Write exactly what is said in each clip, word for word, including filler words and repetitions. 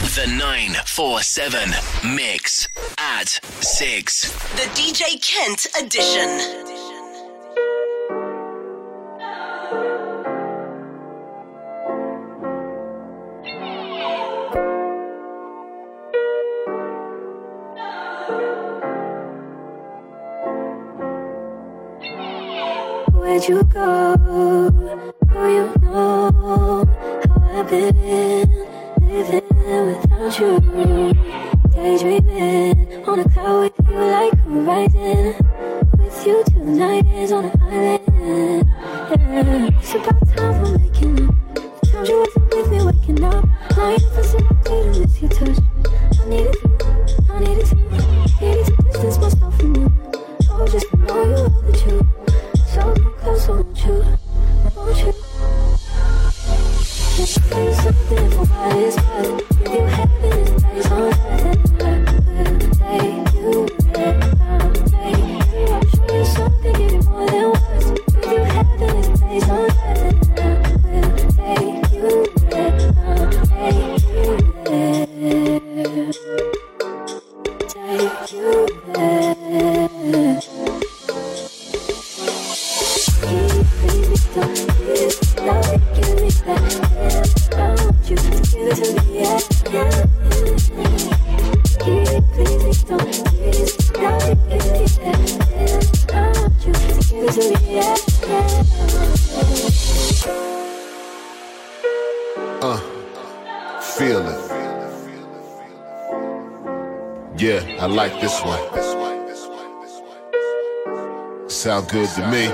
The nine four seven Mix at six. The D J Kent edition. Where'd you go? Oh, you know how I've been living without you. Daydreaming on a cloud with you like horizon. With you tonight is on an island. Yeah. It's about time we're making up. Times you wasn't with me waking up. Now you for some way to miss your touch. I needed you, I needed you. Needed to distance myself from you. Oh, just to know you are the truth. So close, won't you, won't you? Can't tell you something for what it's worth. Give you happiness based on that. I will take you there, I'll take you. I'll show you something, give you more than words. Give you happiness based on that. I will take you there, I'll take you there. Take you there. Uh, feel it. Yeah, I like this one. Sound good to me.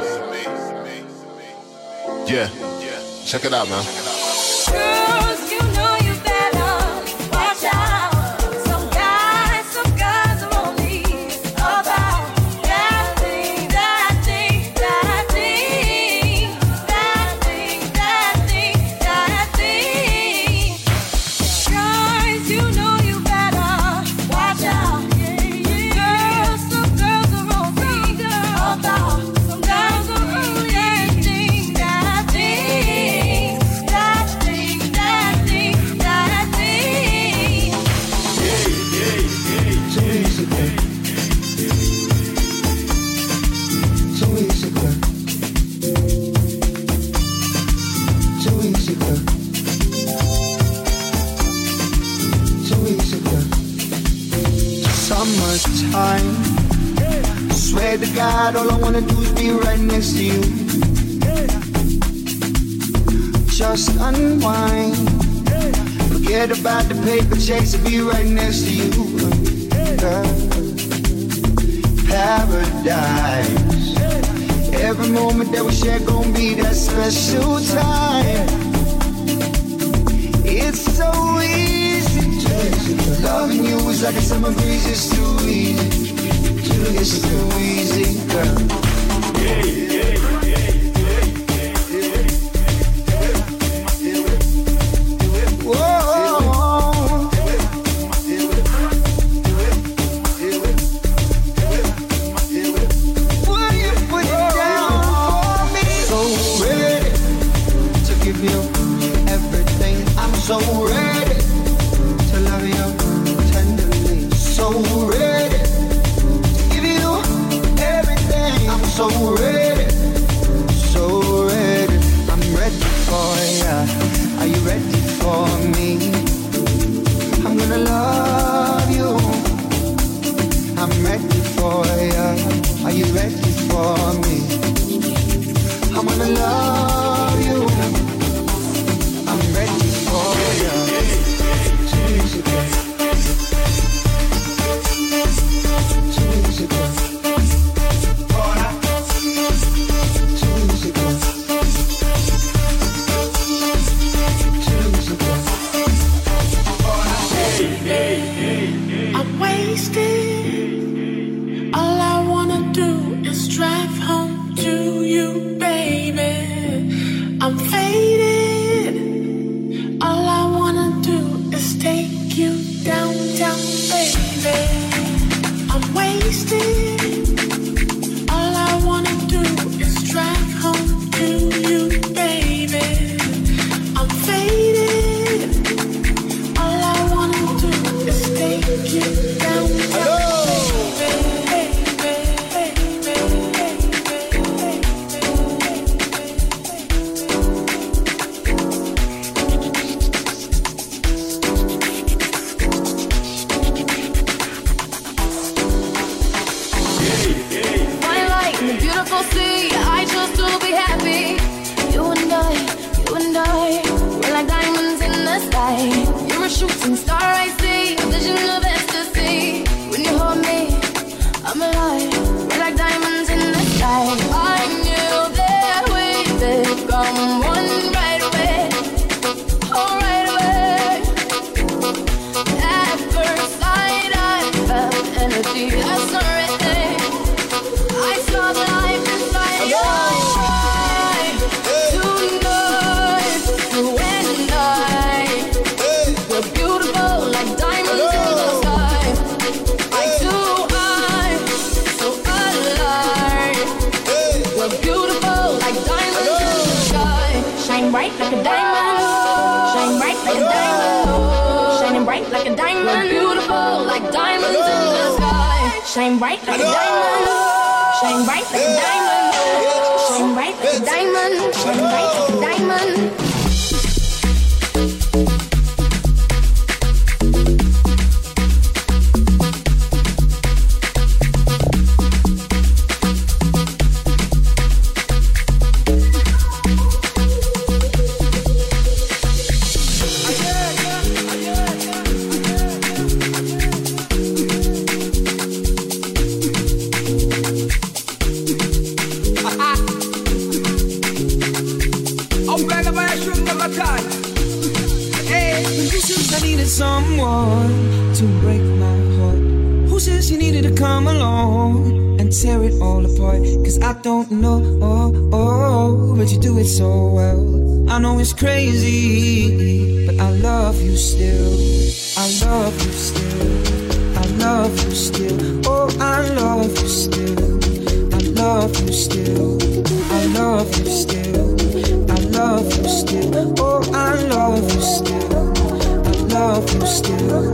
Yeah, check it out, man. Girls, you know you better watch out. Some guys, some guys are only about that thing, that thing, that thing, that thing, that thing, that thing. Guys, you know you better watch out. Girls, some girls are only about, some guys are only that thing, that thing, that thing, that thing, that thing. So easy, girl. So easy, girl. So easy, girl. Summertime. Swear to God, all I wanna do is be right next to you. Just unwind. Forget about the paper chase and be right next to you. Girl. Paradise. Every moment that we share gon' be that special time. It's so easy. Loving you is like a summer breeze. It's too easy. It's too easy, girl. Whoa. Will you put it down for me? So ready to give you everything. I'm so ready to love you tenderly. So ready to give you everything. I'm so ready You're a shooting star, I see. A vision of ecstasy. When you hold me, I'm alive. We're like diamonds in the sky. I knew that we would come one right away. Oh, right away. At first sight, I felt energy. That's already. I saw the life inside your eyes. Tonight, you and I. We're beautiful like diamonds in the sky. Eye to eye, so alive. We're beautiful like diamonds in the sky. Shine bright like a diamond. Shine bright like a diamond. Shining bright like a diamond. We're beautiful like diamonds in the sky. Shine bright like a diamond. Shine bright like a diamond. Shine bright like a diamond. Shine bright like a diamond. Someone to break my heart. Who says you needed to come along and tear it all apart? Cause I don't know, oh, oh, but you do it so well. I know it's crazy, but I love you still. I love you still. I love you still. Oh, I love you still. I love you still. I love you still. I love you still. Oh, I love you still. Love you still.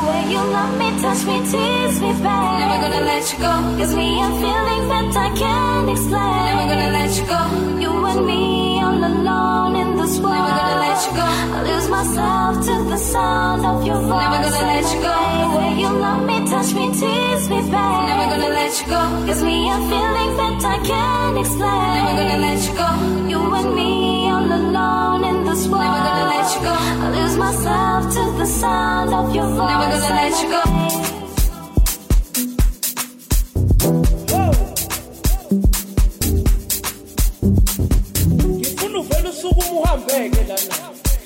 way you love me, touch me, tease me back. Never gonna let you go. Gives me a feeling that I can't explain. Never gonna let you go. You and me all alone in this world. Never gonna let you go. I lose myself to the sound of your voice. Never gonna let you go. The way you love me, touch me, tease me back. Never gonna let you go. Gives me a feeling that I can't explain. Never gonna let you go. You and me all alone in this world. Never gonna let you go. I lose myself to the sound of your voice. Never gonna let you go. Ngifuna uvela usuku uhambeke lana.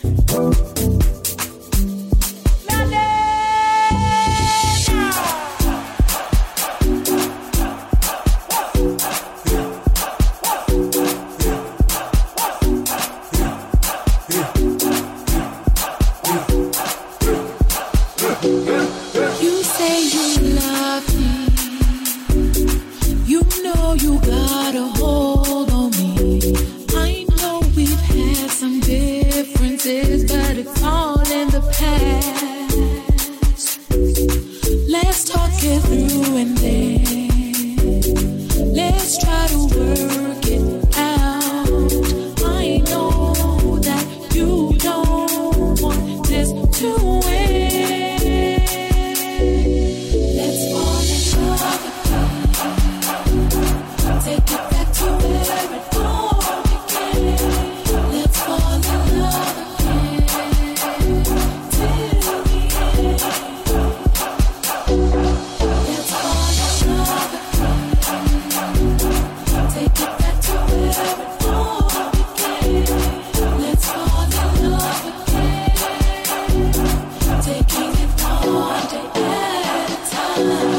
You say you love me. You know you got a hold on me. I know we've had some differences, but it's all in the past. Let's talk it through and then let's try to work it out. I know that you don't want this to end. Let's fall in love again. Take it back to where it all began. Let's fall in love again till the end. Let's fall in love again. Take it back to where it all began. Let's fall in love again. Taking it one day at a time.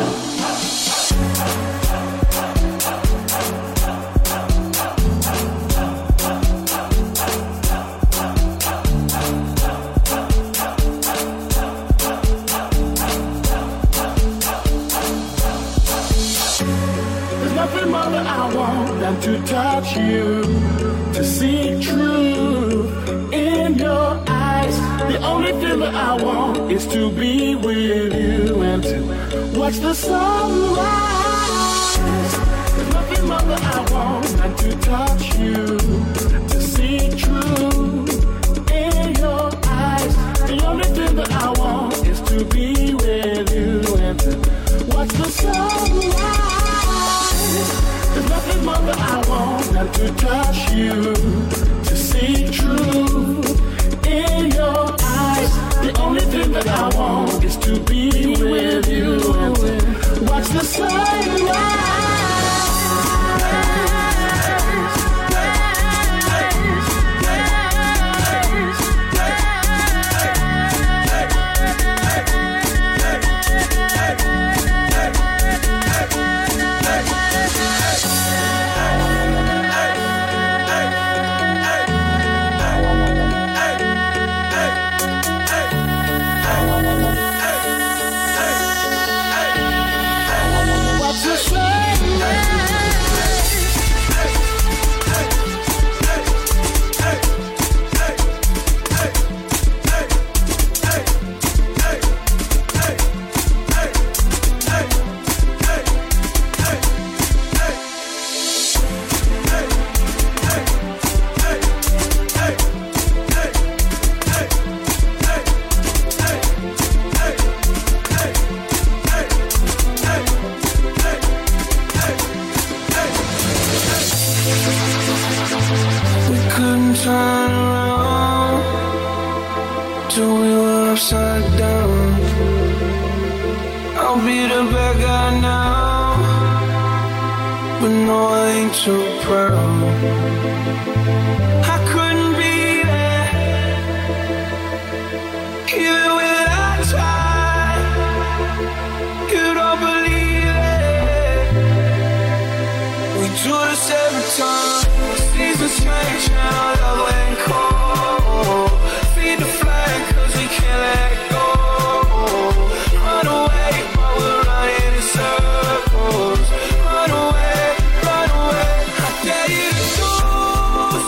There's nothing more that I want than to touch you, to see truth in your eyes. The only thing that I want is to be with you and to watch the sunrise. There's nothing more that I want than to touch you, to see truth in your eyes. The only thing that I want is to be with you and to watch the sunrise. There's nothing more that I want than to touch you, to see truth in your eyes. The only thing that I want is to be with you and watch the sunrise. Watch the We couldn't turn around till we were upside down. I'll be the bad guy now, but no, I ain't too proud. I couldn't be there, even when I tried. You don't believe it. We do this every time. Seasons change and our love went cold. Feed the flag cause we can't let go. Run away while we're running in circles. Run away, run away. I dare you to choose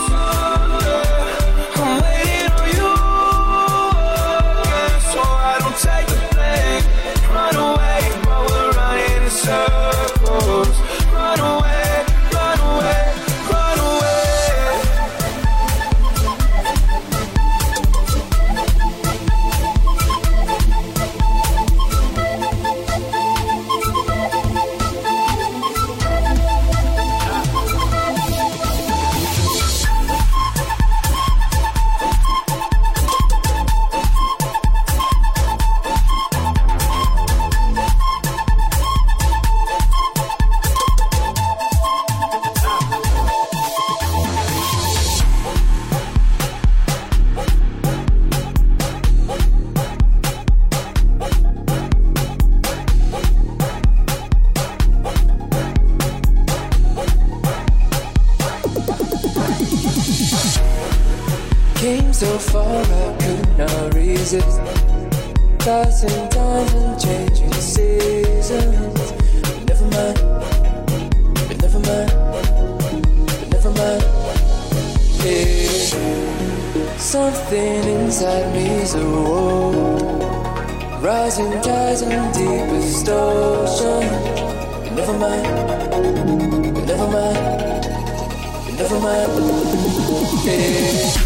so far I could not resist. Tossing times and changing seasons. But never mind, but never mind, but never mind. Yeah. Something inside me's a war. Rising tides and deepest ocean. But never mind, but never mind, but never mind. Yeah.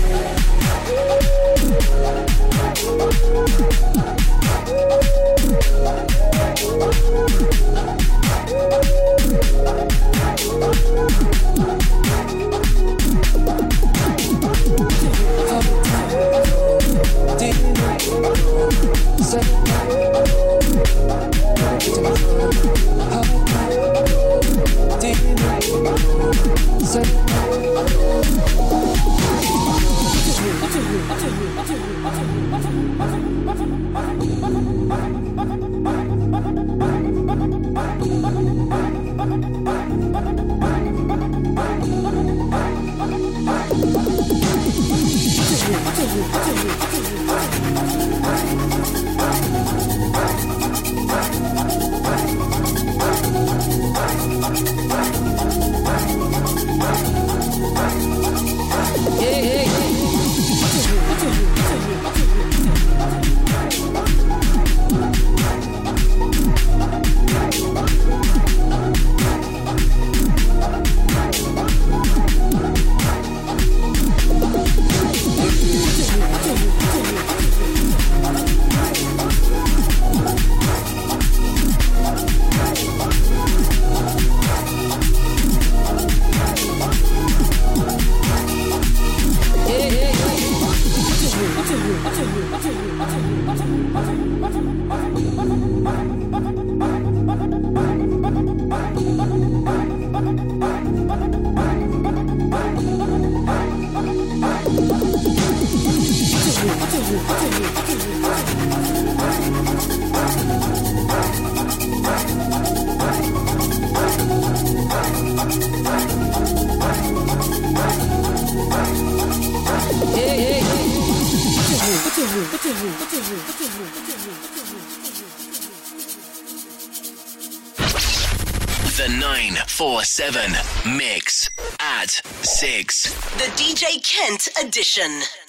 The nine four seven Mix at six. The D J Kent edition.